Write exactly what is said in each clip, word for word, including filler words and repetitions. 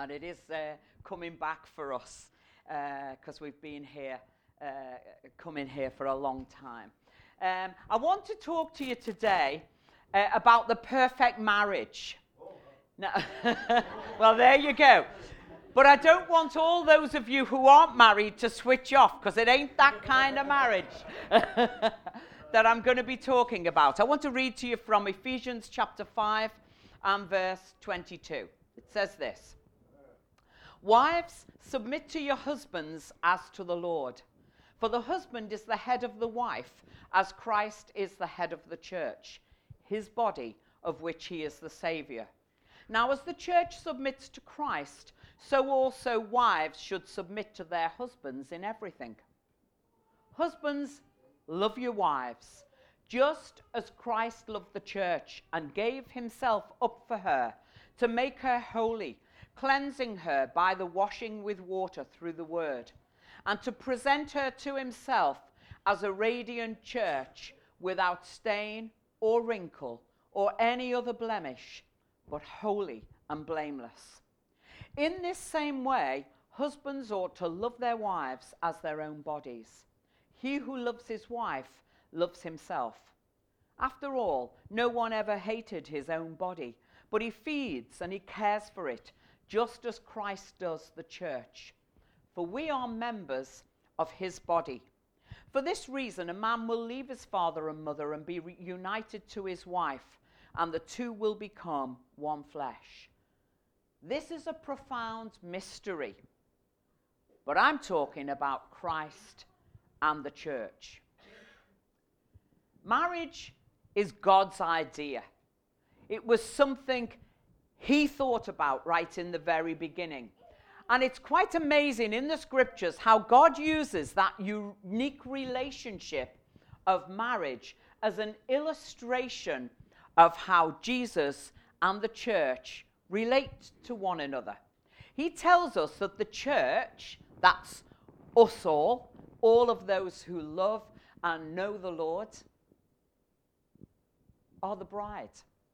and it is uh, coming back for us because uh, we've been here, uh, coming here for a long time. Um, I want to talk to you today uh, about the perfect marriage. No. Well, there you go. But I don't want all those of you who aren't married to switch off, because it ain't that kind of marriage that I'm going to be talking about. I want to read to you from Ephesians chapter five and verse twenty-two. It says this: "Wives, submit to your husbands as to the Lord. For the husband is the head of the wife, as Christ is the head of the church, his body, of which he is the Saviour. Now, as the church submits to Christ, so also wives should submit to their husbands in everything. Husbands, love your wives, just as Christ loved the church and gave himself up for her, to make her holy, cleansing her by the washing with water through the word, and to present her to himself as a radiant church, without stain or wrinkle or any other blemish, but holy and blameless. In this same way, husbands ought to love their wives as their own bodies. He who loves his wife loves himself. After all, no one ever hated his own body, but he feeds and he cares for it, just as Christ does the church. For we are members of his body. For this reason, a man will leave his father and mother and be reunited to his wife, and the two will become one flesh. This is a profound mystery, but I'm talking about Christ and the church. Marriage is God's idea. It was something he thought about right in the very beginning. And it's quite amazing in the scriptures how God uses that unique relationship of marriage as an illustration of how Jesus and the church relate to one another. He tells us that the church, that's us all, all of those who love and know the Lord, are the bride.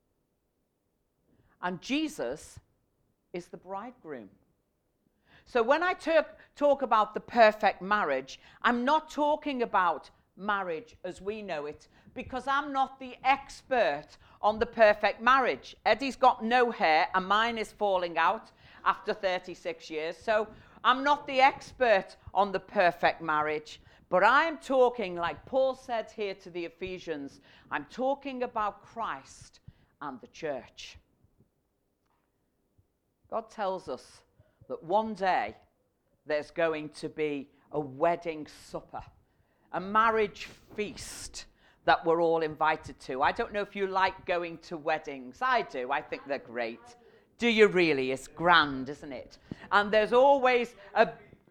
And Jesus is the bridegroom. So when I talk, talk about the perfect marriage, I'm not talking about marriage as we know it, because I'm not the expert on the perfect marriage. Eddie's got no hair and mine is falling out after thirty-six years. So I'm not the expert on the perfect marriage, but I'm talking, like Paul said here to the Ephesians, I'm talking about Christ and the church. God tells us that one day there's going to be a wedding supper, a marriage feast that we're all invited to. I don't know if you like going to weddings. I do. I think they're great. Do you really? It's grand, isn't it? And there's always a,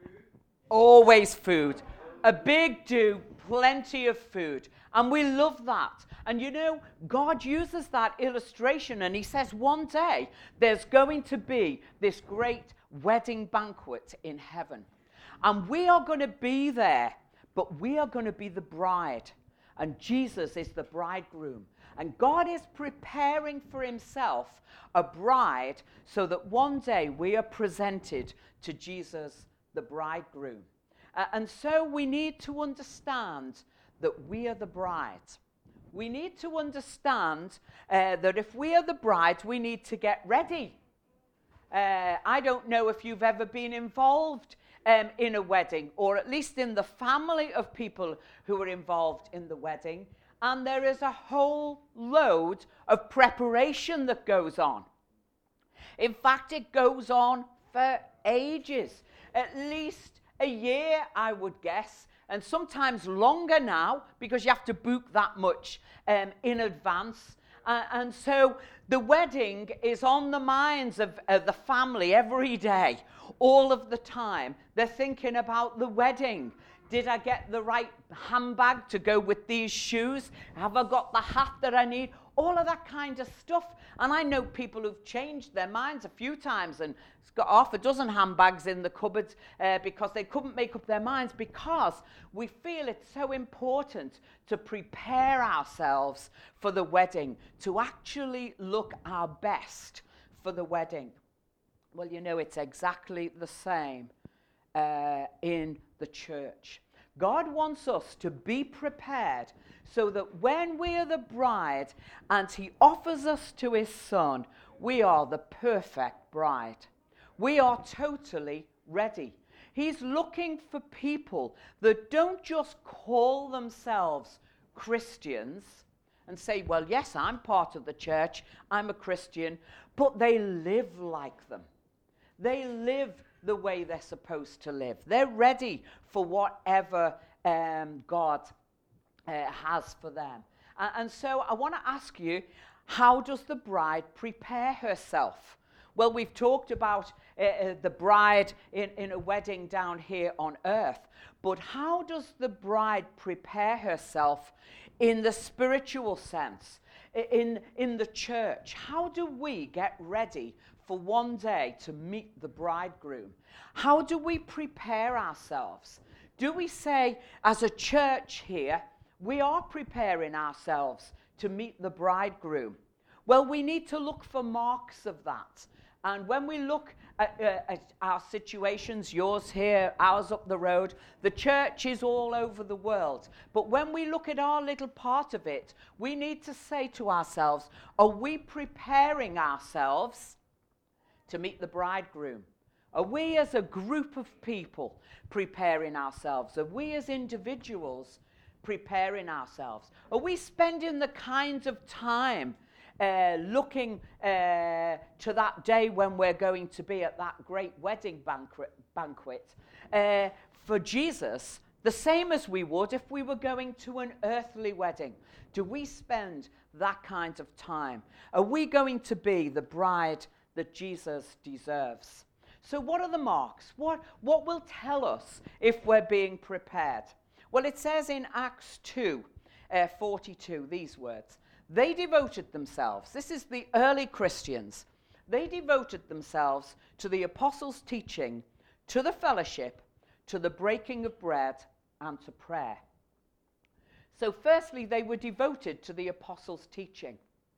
always food. A big do, plenty of food. And we love that. And you know, God uses that illustration and he says one day there's going to be this great wedding banquet in heaven. And we are going to be there, but we are going to be the bride. And Jesus is the bridegroom. And God is preparing for himself a bride so that one day we are presented to Jesus, the bridegroom. Uh, and so we need to understand that we are the bride. We need to understand uh, that if we are the bride, we need to get ready. Uh, I don't know if you've ever been involved um, in a wedding, or at least in the family of people who are involved in the wedding. And there is a whole load of preparation that goes on. In fact, it goes on for ages, at least a year, I would guess, and sometimes longer now, because you have to book that much um, in advance. Uh, and so the wedding is on the minds of uh, the family every day, all of the time. They're thinking about the wedding. Did I get the right handbag to go with these shoes? Have I got the hat that I need? All of that kind of stuff. And I know people who've changed their minds a few times and got half a dozen handbags in the cupboard uh, because they couldn't make up their minds, because we feel it's so important to prepare ourselves for the wedding, to actually look our best for the wedding. Well, you know, it's exactly the same uh, in the church. God wants us to be prepared so that when we are the bride and he offers us to his son, we are the perfect bride. We are totally ready. He's looking for people that don't just call themselves Christians and say, well, yes, I'm part of the church, I'm a Christian, but they live like them. They live the way they're supposed to live. They're ready for whatever um, God uh, has for them. And, and so I want to ask you, how does the bride prepare herself? Well, we've talked about uh, uh, the bride in, in a wedding down here on earth, but how does the bride prepare herself in the spiritual sense, in, in the church? How do we get ready for one day to meet the bridegroom? How do we prepare ourselves? Do we say, as a church here, we are preparing ourselves to meet the bridegroom? Well, we need to look for marks of that. And when we look at, uh, at our situations, yours here, ours up the road, the church is all over the world. But when we look at our little part of it, we need to say to ourselves, are we preparing ourselves to meet the bridegroom? Are we as a group of people preparing ourselves? Are we as individuals preparing ourselves? Are we spending the kinds of time uh, looking uh, to that day when we're going to be at that great wedding banquet, banquet uh, for Jesus, the same as we would if we were going to an earthly wedding? Do we spend that kind of time? Are we going to be the bride that Jesus deserves? So what are the marks? What, what will tell us if we're being prepared? Well, it says in Acts two, uh, forty-two, these words. They devoted themselves, this is the early Christians, they devoted themselves to the apostles' teaching, to the fellowship, to the breaking of bread, and to prayer. So firstly, they were devoted to the apostles' teaching.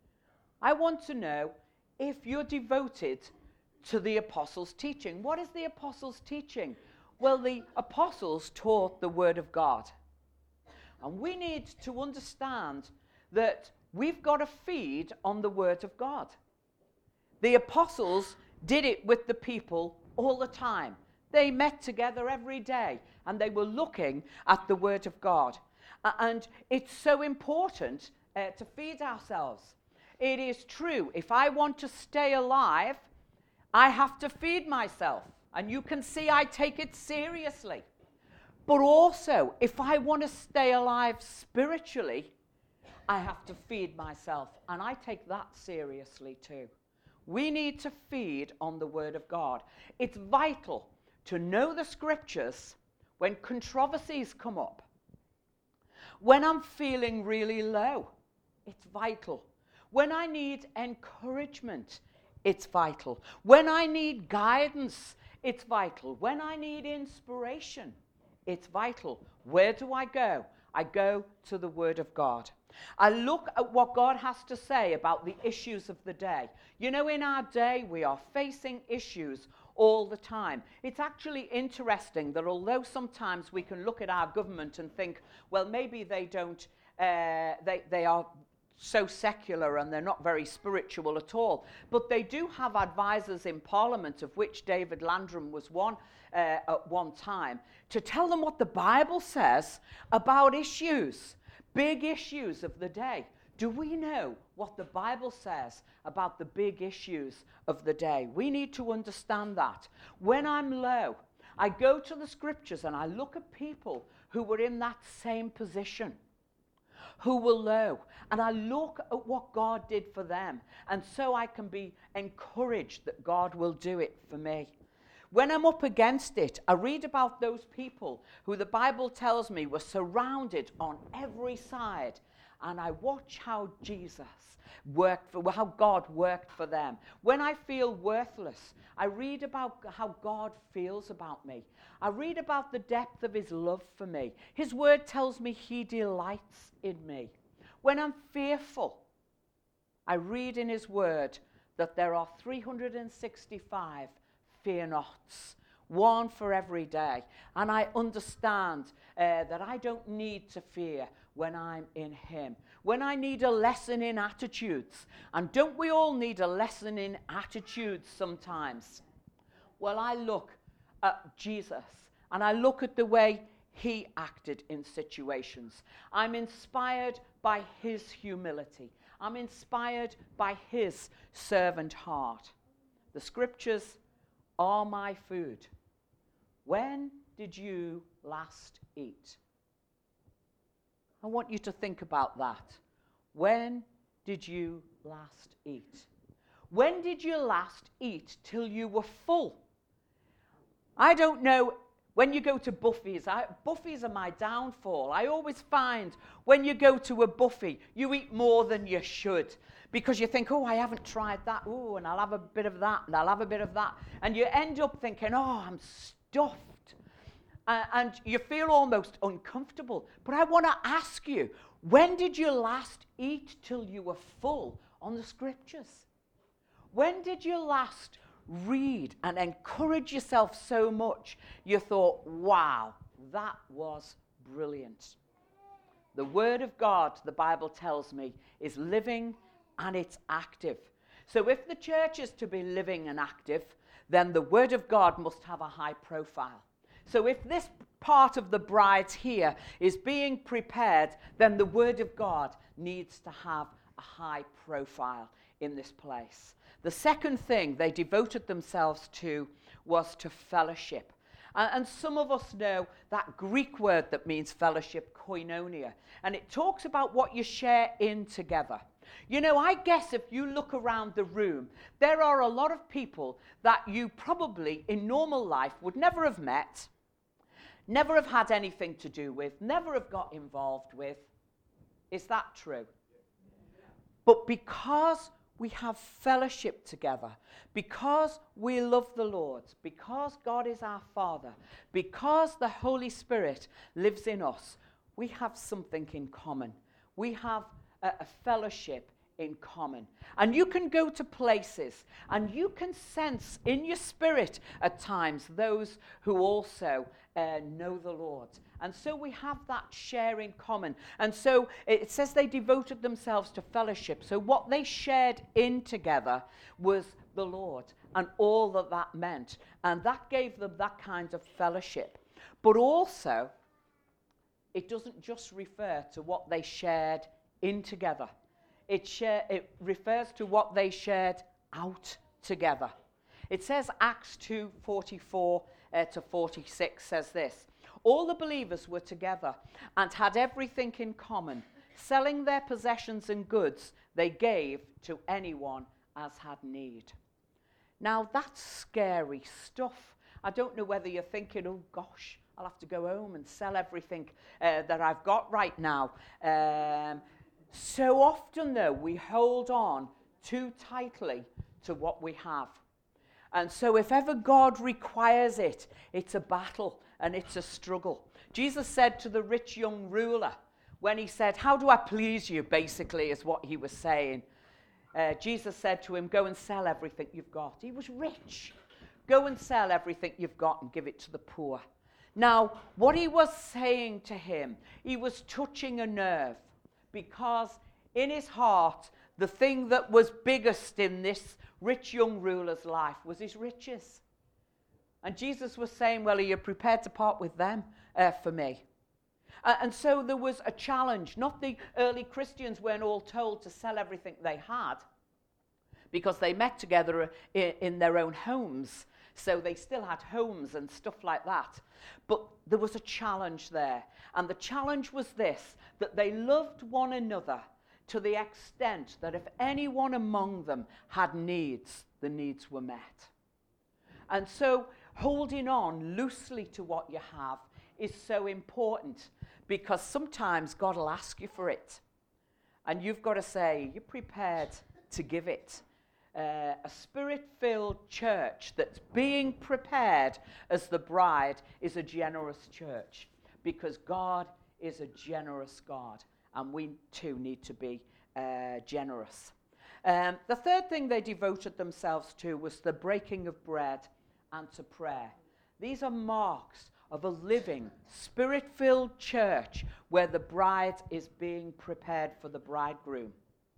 I want to know if you're devoted to the apostles' teaching. What is the apostles' teaching? Well, the apostles taught the word of God. And we need to understand that we've got to feed on the word of God. The apostles did it with the people all the time. They met together every day and they were looking at the word of God. Uh, and it's so important uh, to feed ourselves. It is true, if I want to stay alive, I have to feed myself. And you can see I take it seriously. But also, if I want to stay alive spiritually, I have to feed myself. And I take that seriously too. We need to feed on the word of God. It's vital to know the scriptures when controversies come up. When I'm feeling really low, it's vital. When I need encouragement, it's vital. When I need guidance, it's vital. When I need inspiration, it's vital. Where do I go? I go to the Word of God. I look at what God has to say about the issues of the day. You know, in our day, we are facing issues all the time. It's actually interesting that although sometimes we can look at our government and think, well, maybe they don't, uh, they, they are so secular and they're not very spiritual at all. But they do have advisors in Parliament, of which David Landrum was one uh, at one time, to tell them what the Bible says about issues, big issues of the day. Do we know what the Bible says about the big issues of the day? We need to understand that. When I'm low, I go to the scriptures and I look at people who were in that same position, who were low, and I look at what God did for them, and so I can be encouraged that God will do it for me. When I'm up against it, I read about those people who the Bible tells me were surrounded on every side, and I watch how Jesus worked for, how God worked for them. When I feel worthless, I read about how God feels about me. I read about the depth of his love for me. His word tells me he delights in me. When I'm fearful, I read in his word that there are three hundred sixty-five fear nots, one for every day. And I understand uh, that I don't need to fear when I'm in him. When I need a lesson in attitudes, and don't we all need a lesson in attitudes sometimes? Well, I look at Jesus, and I look at the way he acted in situations. I'm inspired by his humility. I'm inspired by his servant heart. The scriptures are my food. When did you last eat? I want you to think about that. When did you last eat? When did you last eat till you were full? I don't know. When you go to buffets, I, buffets are my downfall. I always find when you go to a buffet, you eat more than you should because you think, oh, I haven't tried that. Oh, and I'll have a bit of that, and I'll have a bit of that. And you end up thinking, oh, I'm stuffed. Uh, and you feel almost uncomfortable. But I want to ask you, when did you last eat till you were full on the scriptures? When did you last read and encourage yourself so much you thought, wow, that was brilliant? The Word of God, the Bible tells me, is living and it's active. So if the church is to be living and active, then the Word of God must have a high profile. So if this part of the bride here is being prepared, then the Word of God needs to have a high profile in this place. The second thing they devoted themselves to was to fellowship. And, and some of us know that Greek word that means fellowship, koinonia. And it talks about what you share in together. You know, I guess if you look around the room, there are a lot of people that you probably in normal life would never have met, never have had anything to do with, never have got involved with. Is that true? But because we have fellowship together, because we love the Lord, because God is our Father, because the Holy Spirit lives in us, we have something in common. We have a, a fellowship in common. And you can go to places and you can sense in your spirit at times those who also uh, know the Lord. And so we have that share in common. And so it says they devoted themselves to fellowship. So what they shared in together was the Lord and all that that meant. And that gave them that kind of fellowship. But also, it doesn't just refer to what they shared in together. It, share, it refers to what they shared out together. It says Acts two forty-four uh, to forty-six says this. All the believers were together and had everything in common. Selling their possessions and goods, they gave to anyone as had need. Now, that's scary stuff. I don't know whether you're thinking, oh, gosh, I'll have to go home and sell everything uh, that I've got right now. Um, so often, though, we hold on too tightly to what we have. And so if ever God requires it, it's a battle and it's a struggle. Jesus said to the rich young ruler, when he said, how do I please you, basically, is what he was saying. Uh, Jesus said to him, go and sell everything you've got. He was rich. Go and sell everything you've got and give it to the poor. Now, what he was saying to him, he was touching a nerve, because in his heart, the thing that was biggest in this rich young ruler's life was his riches. And Jesus was saying, well, are you prepared to part with them uh, for me? Uh, and so there was a challenge. Not the early Christians weren't all told to sell everything they had, because they met together in, in their own homes. So they still had homes and stuff like that. But there was a challenge there. And the challenge was this, that they loved one another to the extent that if anyone among them had needs, the needs were met. And so holding on loosely to what you have is so important, because sometimes God will ask you for it. And you've got to say, you're prepared to give it. Uh, a spirit-filled church that's being prepared as the bride is a generous church, because God is a generous God, and we too need to be uh, generous. Um, the third thing they devoted themselves to was the breaking of bread and to prayer. These are marks of a living, spirit-filled church where the bride is being prepared for the bridegroom.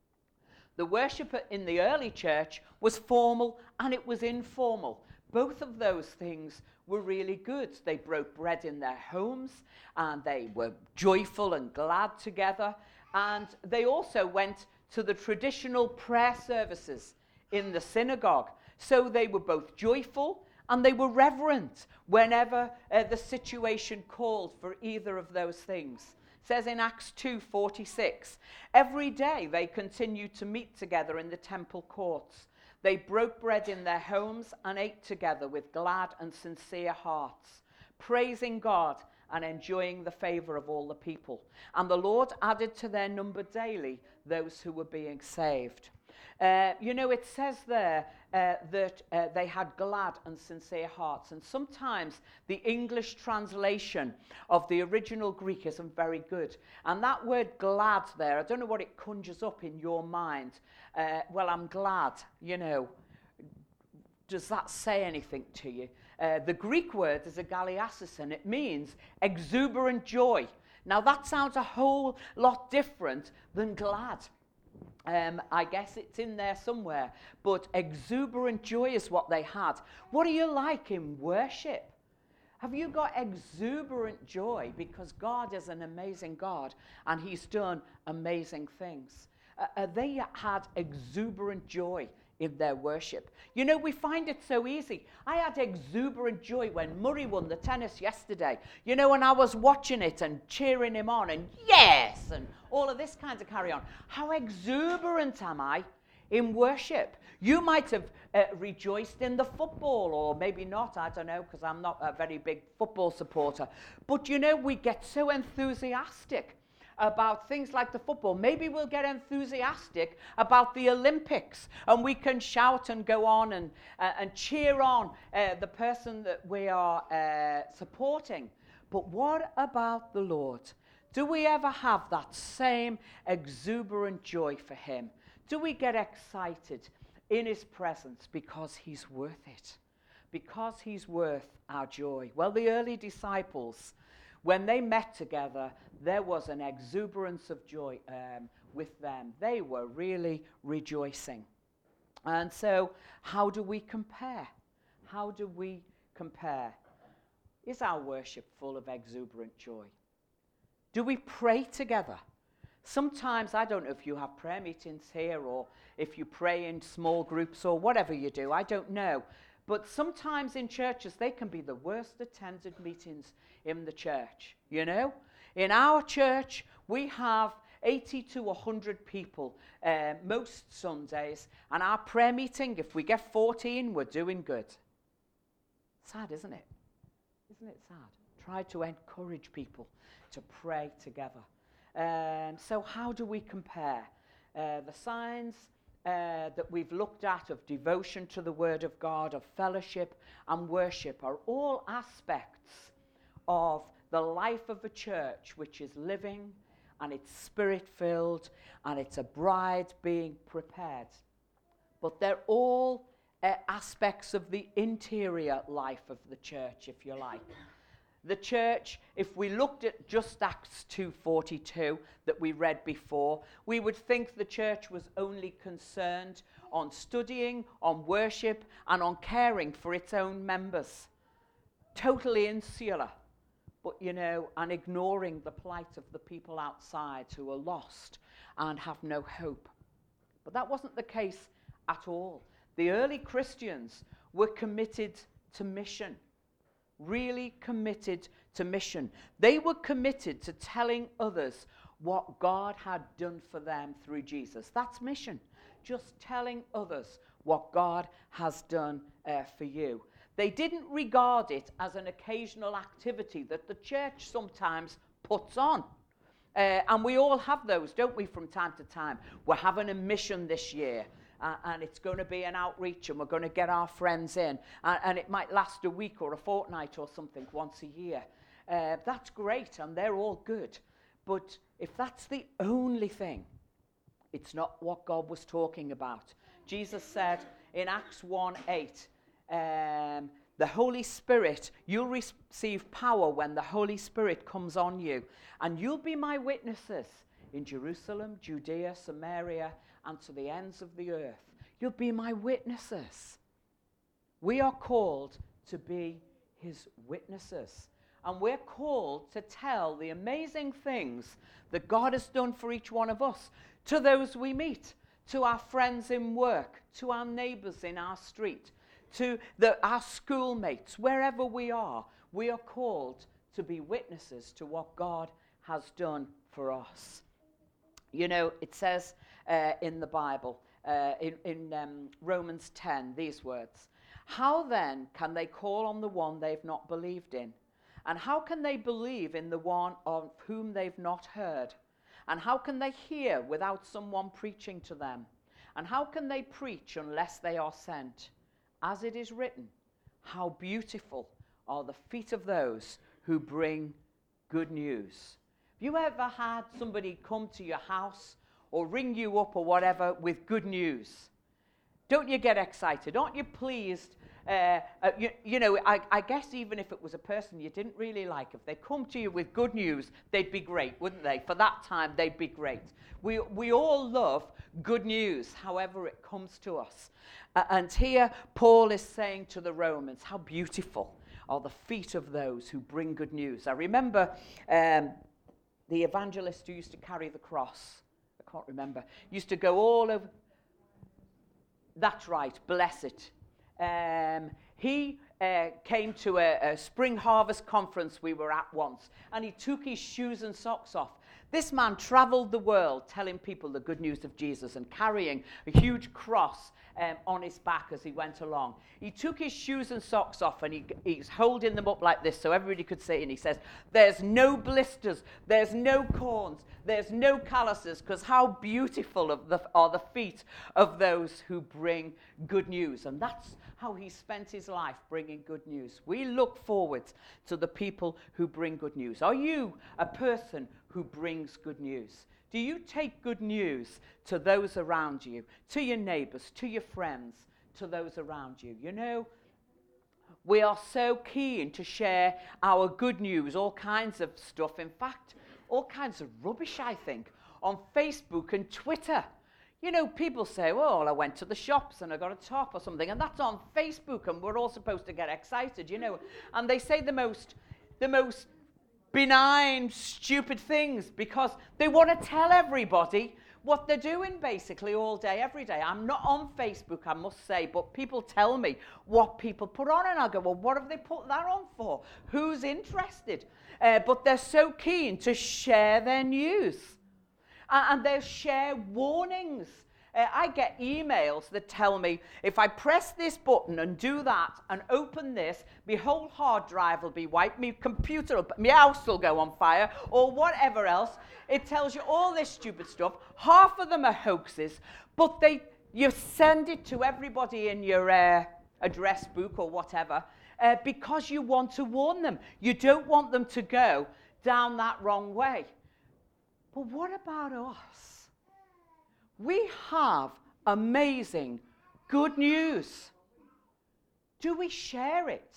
The worship in the early church was formal and it was informal. Both of those things were really good. They broke bread in their homes and they were joyful and glad together. And they also went to the traditional prayer services in the synagogue. So they were both joyful and they were reverent whenever uh, the situation called for either of those things. It says in Acts two forty-six, every day they continued to meet together in the temple courts. They broke bread in their homes and ate together with glad and sincere hearts, praising God and enjoying the favor of all the people. And the Lord added to their number daily those who were being saved. Uh, you know, it says there uh, that uh, they had glad and sincere hearts. And sometimes the English translation of the original Greek isn't very good. And that word glad there, I don't know what it conjures up in your mind. Uh, well, I'm glad, you know. Does that say anything to you? Uh, the Greek word is a galliasis, and it means exuberant joy. Now, that sounds a whole lot different than glad. Um, I guess it's in there somewhere. But exuberant joy is what they had. What are you like in worship? Have you got exuberant joy? Because God is an amazing God, and he's done amazing things. Uh, uh, they had exuberant joy in their worship. You know, we find it so easy. I had exuberant joy when Murray won the tennis yesterday. You know, and I was watching it and cheering him on and yes, and all of this kind of carry on. How exuberant am I in worship? You might have uh, rejoiced in the football, or maybe not, I don't know, because I'm not a very big football supporter. But you know, we get so enthusiastic about things like the football. Maybe we'll get enthusiastic about the Olympics, and we can shout and go on and, uh, and cheer on uh, the person that we are uh, supporting. But what about the Lord? Do we ever have that same exuberant joy for him? Do we get excited in his presence because he's worth it? Because he's worth our joy? Well, the early disciples, when they met together, there was an exuberance of joy um, with them. They were really rejoicing. And so, how do we compare? How do we compare? Is our worship full of exuberant joy? Do we pray together? Sometimes, I don't know if you have prayer meetings here or if you pray in small groups or whatever you do, I don't know. But sometimes in churches, they can be the worst attended meetings in the church, you know? In our church, we have eighty to one hundred people uh, most Sundays, and our prayer meeting, if we get fourteen, we're doing good. Sad, isn't it? Isn't it sad? Try to encourage people to pray together. Um, so how do we compare? Uh, the signs Uh, that we've looked at of devotion to the Word of God, of fellowship and worship, are all aspects of the life of a church which is living and it's spirit-filled and it's a bride being prepared. But they're all uh, aspects of the interior life of the church, if you like. The church, if we looked at just Acts two forty-two that we read before, we would think the church was only concerned on studying, on worship, and on caring for its own members. Totally insular, but you know, and ignoring the plight of the people outside who are lost and have no hope. But that wasn't the case at all. The early Christians were committed to mission. Really committed to mission. They were committed to telling others what God had done for them through Jesus. That's mission. Just telling others what God has done uh, for you. They didn't regard it as an occasional activity that the church sometimes puts on. Uh, and we all have those, don't we, from time to time? We're having a mission this year. Uh, and it's going to be an outreach, and we're going to get our friends in. Uh, and it might last a week or a fortnight or something once a year. Uh, that's great, and they're all good. But if that's the only thing, it's not what God was talking about. Jesus said in Acts one eight um, The Holy Spirit, you'll receive power when the Holy Spirit comes on you. And you'll be my witnesses in Jerusalem, Judea, Samaria, and to the ends of the earth. You'll be my witnesses. We are called to be his witnesses. And we're called to tell the amazing things that God has done for each one of us, to those we meet, to our friends in work, to our neighbors in our street, to the, our schoolmates, wherever we are. We are called to be witnesses to what God has done for us. You know, it says uh, in the Bible, uh, in, in um, Romans ten, these words, "How then can they call on the one they've not believed in? And how can they believe in the one of whom they've not heard? And how can they hear without someone preaching to them? And how can they preach unless they are sent? As it is written, how beautiful are the feet of those who bring good news." Have you ever had somebody come to your house or ring you up or whatever with good news? Don't you get excited? Aren't you pleased? Uh, uh, you, you know, I, I guess even if it was a person you didn't really like, if they come to you with good news, they'd be great, wouldn't they? For that time, they'd be great. We, we all love good news, however it comes to us. Uh, and here, Paul is saying to the Romans, how beautiful are the feet of those who bring good news. I remember um, the evangelist who used to carry the cross. I can't remember. Used to go all over. That's right, bless it. Um, he uh, came to a, a spring harvest conference we were at once, and he took his shoes and socks off. This man traveled the world telling people the good news of Jesus and carrying a huge cross um, on his back as he went along. He took his shoes and socks off, and he, he's holding them up like this so everybody could see, and he says, "There's no blisters, there's no corns, there's no calluses, because how beautiful of the, are the feet of those who bring good news." And that's how he spent his life, bringing good news. We look forward to the people who bring good news. Are you a person who brings good news? Do you take good news to those around you, to your neighbors, to your friends, to those around you? You know, we are so keen to share our good news, all kinds of stuff. In fact, all kinds of rubbish, I think, on Facebook and Twitter. You know, people say, well, I went to the shops and I got a top or something, and that's on Facebook, and we're all supposed to get excited, you know. And they say the most, the most benign, stupid things because they want to tell everybody what they're doing basically all day, every day. I'm not on Facebook, I must say, but people tell me what people put on, and I go, well, what have they put that on for? Who's interested? Uh, but they're so keen to share their news. Uh, and they'll share warnings. Uh, I get emails that tell me, if I press this button and do that and open this, my whole hard drive will be wiped, my computer, will, my house will go on fire, or whatever else. It tells you all this stupid stuff. Half of them are hoaxes, but they you send it to everybody in your uh, address book or whatever uh, because you want to warn them. You don't want them to go down that wrong way. But what about us? We have amazing good news. Do we share it?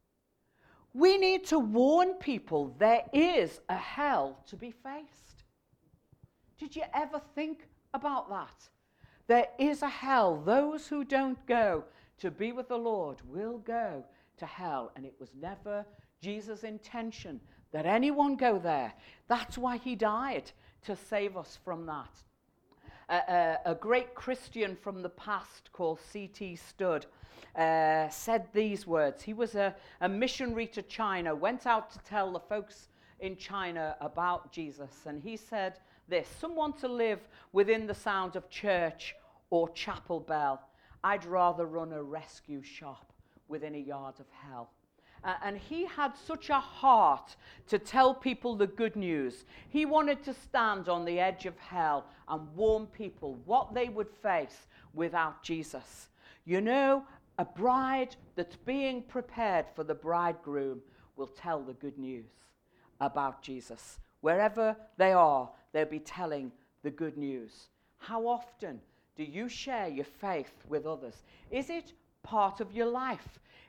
We need to warn people there is a hell to be faced. Did you ever think about that? There is a hell. Those who don't go to be with the Lord will go to hell. And it was never Jesus' intention that anyone go there. That's why he died, to save us from that. Uh, uh, a great Christian from the past called C T Studd uh, said these words. He was a, a missionary to China, went out to tell the folks in China about Jesus, and he said this: someone to live within the sound of church or chapel bell, I'd rather run a rescue shop within a yard of hell. Uh, and he had such a heart to tell people the good news. He wanted to stand on the edge of hell and warn people what they would face without Jesus. You know, a bride that's being prepared for the bridegroom will tell the good news about Jesus. Wherever they are, they'll be telling the good news. How often do you share your faith with others? Is it part of your life?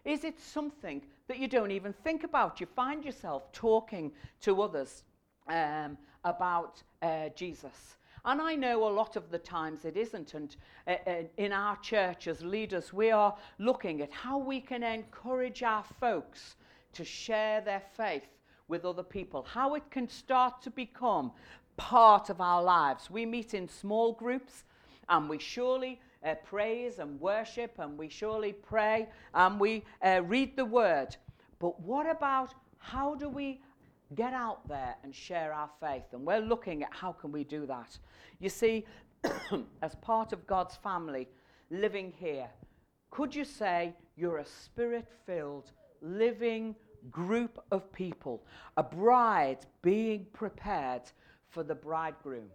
Is it something that you don't even think about? You find yourself talking to others um, about uh, Jesus. And I know a lot of the times it isn't. And uh, uh, in our church as leaders, we are looking at how we can encourage our folks to share their faith with other people, how it can start to become part of our lives. We meet in small groups, and we surely uh, praise and worship, and we surely pray, and we uh, read the word. But what about how do we get out there and share our faith? And we're looking at how can we do that. You see, as part of God's family living here, could you say you're a spirit-filled, living group of people, a bride being prepared for the bridegroom?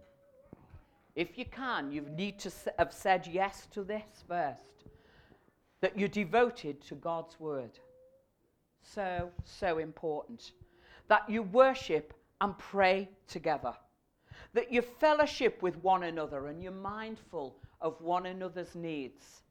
If you can, you need to have said yes to this first, that you're devoted to God's word. So, so important. That you worship and pray together. That you fellowship with one another and you're mindful of one another's needs.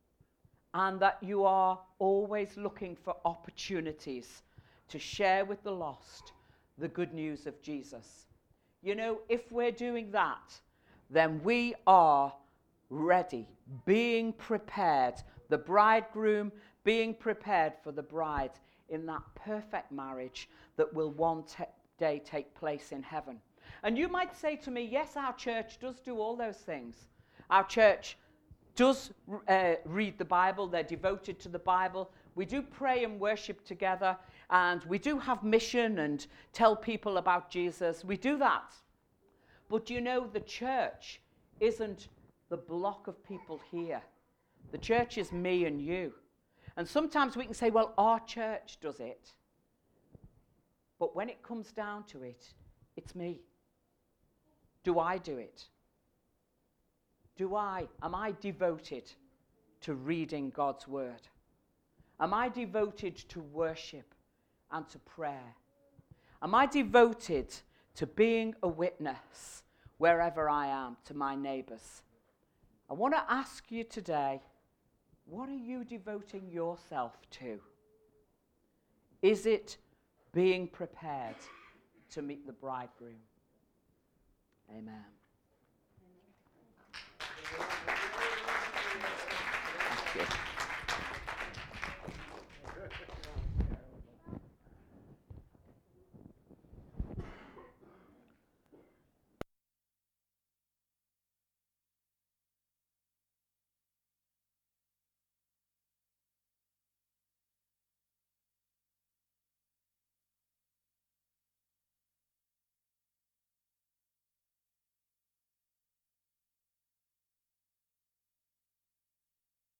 And that you are always looking for opportunities to share with the lost the good news of Jesus. You know, if we're doing that, then we are ready, being prepared, the bridegroom being prepared for the bride in that perfect marriage that will one te- day take place in heaven. And you might say to me, yes, our church does do all those things. Our church does uh, read the Bible, they're devoted to the Bible. We do pray and worship together, and we do have mission and tell people about Jesus. We do that. But you know, the church isn't the block of people here. The church is me and you. And sometimes we can say, well, our church does it. But when it comes down to it, it's me. Do I do it? Do I, am I devoted to reading God's word? Am I devoted to worship and to prayer? Am I devoted to being a witness wherever I am to my neighbours? I want to ask you today, what are you devoting yourself to? Is it being prepared to meet the bridegroom? Amen.